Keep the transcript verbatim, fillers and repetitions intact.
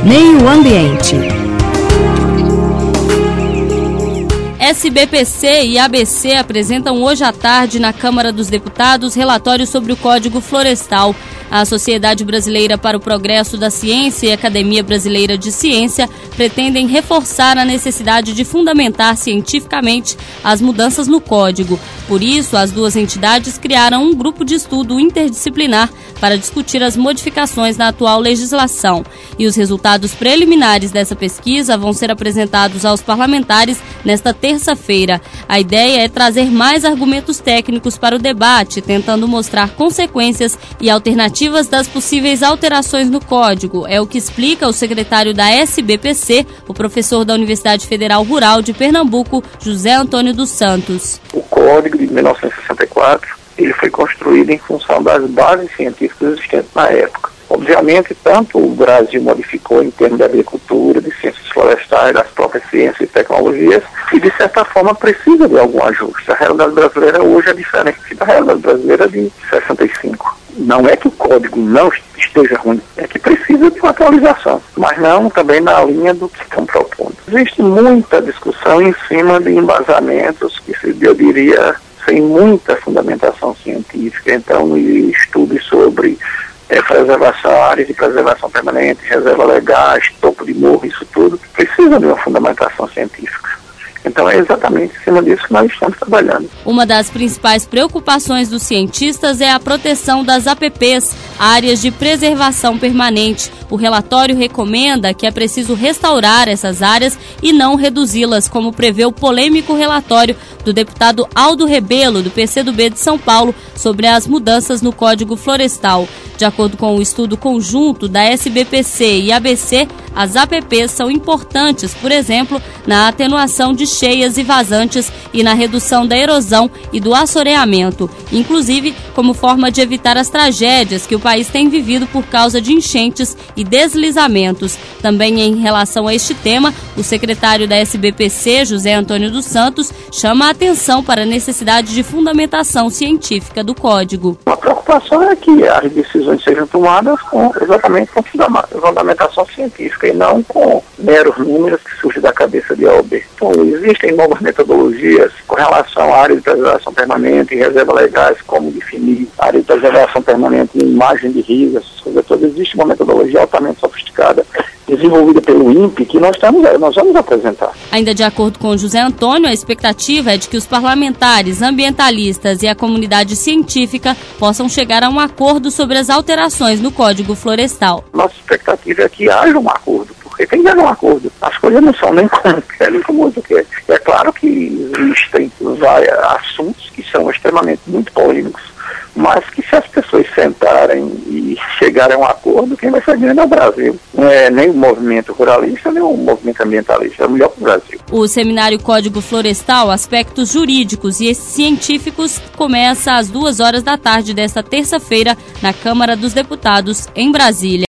Meio Ambiente. S B P C e A B C apresentam hoje à tarde na Câmara dos Deputados relatório sobre o Código Florestal. A Sociedade Brasileira para o Progresso da Ciência e a Academia Brasileira de Ciência pretendem reforçar a necessidade de fundamentar cientificamente as mudanças no Código. Por isso, as duas entidades criaram um grupo de estudo interdisciplinar para discutir as modificações na atual legislação. E os resultados preliminares dessa pesquisa vão ser apresentados aos parlamentares nesta terça-feira. A ideia é trazer mais argumentos técnicos para o debate, tentando mostrar consequências e alternativas das possíveis alterações no Código. É o que explica o secretário da S B P C, o professor da Universidade Federal Rural de Pernambuco, José Antônio dos Santos. O Código de mil novecentos e sessenta e quatro ele foi construído em função das bases científicas existentes na época. Obviamente, tanto o Brasil modificou em termos de agricultura, de ciências florestais, das próprias ciências e tecnologias, e de certa forma precisa de algum ajuste. A realidade brasileira hoje é diferente da realidade brasileira de sessenta e cinco. Não é que o código não esteja ruim, é que precisa de uma atualização, mas não também na linha do que estão propondo. Existe muita discussão em cima de embasamentos que, eu diria, sem muita fundamentação científica. Então, estudos sobre é, preservação, áreas de preservação permanente, reserva legais, topo de morro, isso tudo precisa de uma fundamentação científica. Então é exatamente em cima disso que nós estamos trabalhando. Uma das principais preocupações dos cientistas é a proteção das A P Ps, áreas de preservação permanente. O relatório recomenda que é preciso restaurar essas áreas e não reduzi-las, como prevê o polêmico relatório do deputado Aldo Rebelo, do P C do B de São Paulo, sobre as mudanças no Código Florestal. De acordo com o estudo conjunto da S B P C e A B C, as A P Ps são importantes, por exemplo, na atenuação de cheias e vazantes e na redução da erosão e do assoreamento, inclusive como forma de evitar as tragédias que o país tem vivido por causa de enchentes e deslizamentos. Também em relação a este tema, o secretário da S B P C, José Antônio dos Santos, chama a atenção para a necessidade de fundamentação científica do Código. A preocupação é que as decisões sejam tomadas com, exatamente com fundamentação científica e não com meros números que surgem da cabeça de A ou B. Então, existem novas metodologias com relação à área de preservação permanente e reserva legais, como definir área de preservação permanente em margem de rios, essas coisas todas. Existe uma metodologia altamente sofisticada desenvolvida pelo I N P E, que nós, estamos, nós vamos apresentar. Ainda de acordo com José Antônio, a expectativa é de que os parlamentares, ambientalistas e a comunidade científica possam chegar a um acordo sobre as alterações no Código Florestal. Nossa expectativa é que haja um acordo, porque tem que haver um acordo. As coisas não são nem como quer, nem como outro quer. É claro que existem vários assuntos que são extremamente muito polêmicos, mas que se as pessoas sentarem e chegarem a um acordo, quem vai ser ganhando é o Brasil. Não é nem o movimento ruralista, nem o movimento ambientalista, é o melhor para o Brasil. O seminário Código Florestal, Aspectos Jurídicos e Científicos, começa às duas horas da tarde desta terça-feira na Câmara dos Deputados, em Brasília.